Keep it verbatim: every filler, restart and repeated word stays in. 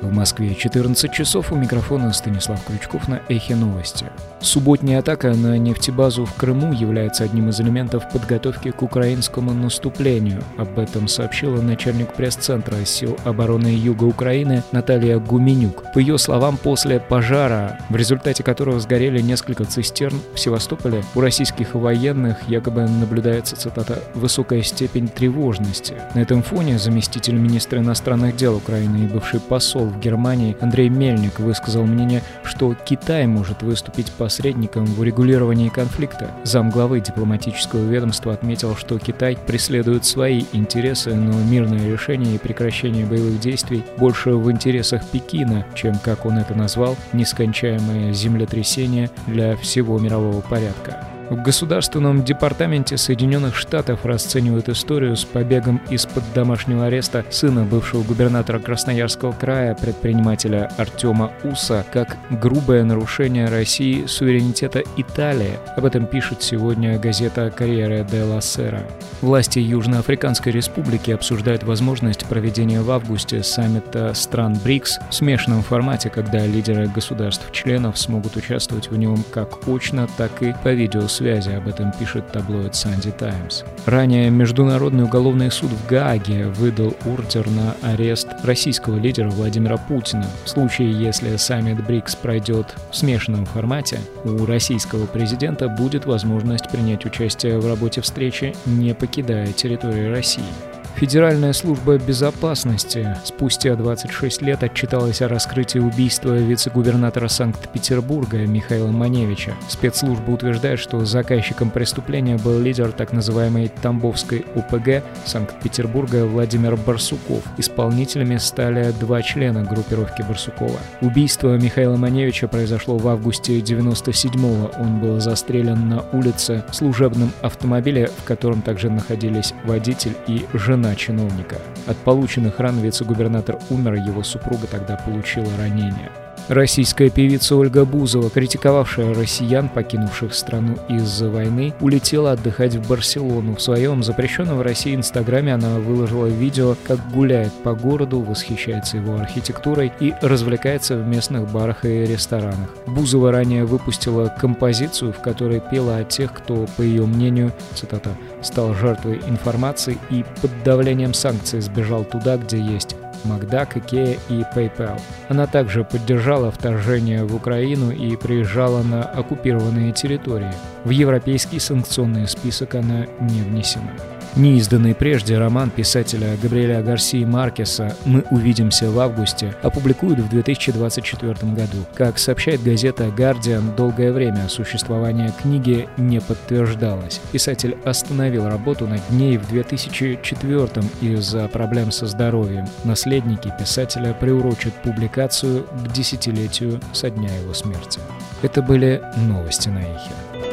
В Москве четырнадцать часов, у микрофона Станислав Крючков на Эхе Новости. Субботняя атака на нефтебазу в Крыму является одним из элементов подготовки к украинскому наступлению. Об этом сообщила начальник пресс-центра сил обороны Юга Украины Наталья Гуменюк. По ее словам, после пожара, в результате которого сгорели несколько цистерн в Севастополе, у российских военных якобы наблюдается, цитата, «высокая степень тревожности». На этом фоне заместитель министра иностранных дел Украины и бывший посол в Германии Андрей Мельник высказал мнение, что Китай может выступить посредником в урегулировании конфликта. Замглавы дипломатического ведомства отметил, что Китай преследует свои интересы, но мирное решение и прекращение боевых действий больше в интересах Пекина, чем, как он это назвал, нескончаемое землетрясение для всего мирового порядка. В Государственном департаменте Соединенных Штатов расценивают историю с побегом из-под домашнего ареста сына бывшего губернатора Красноярского края, предпринимателя Артема Уса, как грубое нарушение России суверенитета Италии. Об этом пишет сегодня газета «Корьере делла Сера». Власти Южноафриканской Республики обсуждают возможность проведения в августе саммита стран БРИКС в смешанном формате, когда лидеры государств-членов смогут участвовать в нем как очно, так и по видеосвязи. Об этом пишет таблоид Sunday Times. Ранее Международный уголовный суд в Гааге выдал ордер на арест российского лидера Владимира Путина. В случае, если саммит БРИКС пройдет в смешанном формате, у российского президента будет возможность принять участие в работе встречи, не покидая территорию России. Федеральная служба безопасности спустя двадцать шесть лет отчиталась о раскрытии убийства вице-губернатора Санкт-Петербурга Михаила Маневича. Спецслужба утверждает, что заказчиком преступления был лидер так называемой Тамбовской ОПГ Санкт-Петербурга Владимир Барсуков. Исполнителями стали два члена группировки Барсукова. Убийство Михаила Маневича произошло в августе девяносто седьмого. Он был застрелен на улице в служебном автомобиле, в котором также находились водитель и жена чиновника. От полученных ран вице-губернатор умер, его супруга тогда получила ранение. Российская певица Ольга Бузова, критиковавшая россиян, покинувших страну из-за войны, улетела отдыхать в Барселону. В своем запрещенном в России инстаграме она выложила видео, как гуляет по городу, восхищается его архитектурой и развлекается в местных барах и ресторанах. Бузова ранее выпустила композицию, в которой пела о тех, кто, по ее мнению, цитата, «стал жертвой информации и под давлением санкций сбежал туда, где есть Макдак, Икеа и PayPal». Она также поддержала вторжение в Украину и приезжала на оккупированные территории. В европейский санкционный список она не внесена. Неизданный прежде роман писателя Габриэля Гарсии Маркеса «Мы увидимся в августе» опубликуют в две тысячи двадцать четвёртом году. Как сообщает газета «Гардиан», долгое время существование книги не подтверждалось. Писатель остановил работу над ней в две тысячи четвёртом из-за проблем со здоровьем. Наследники писателя приурочат публикацию к десятилетию со дня его смерти. Это были новости на Эхе.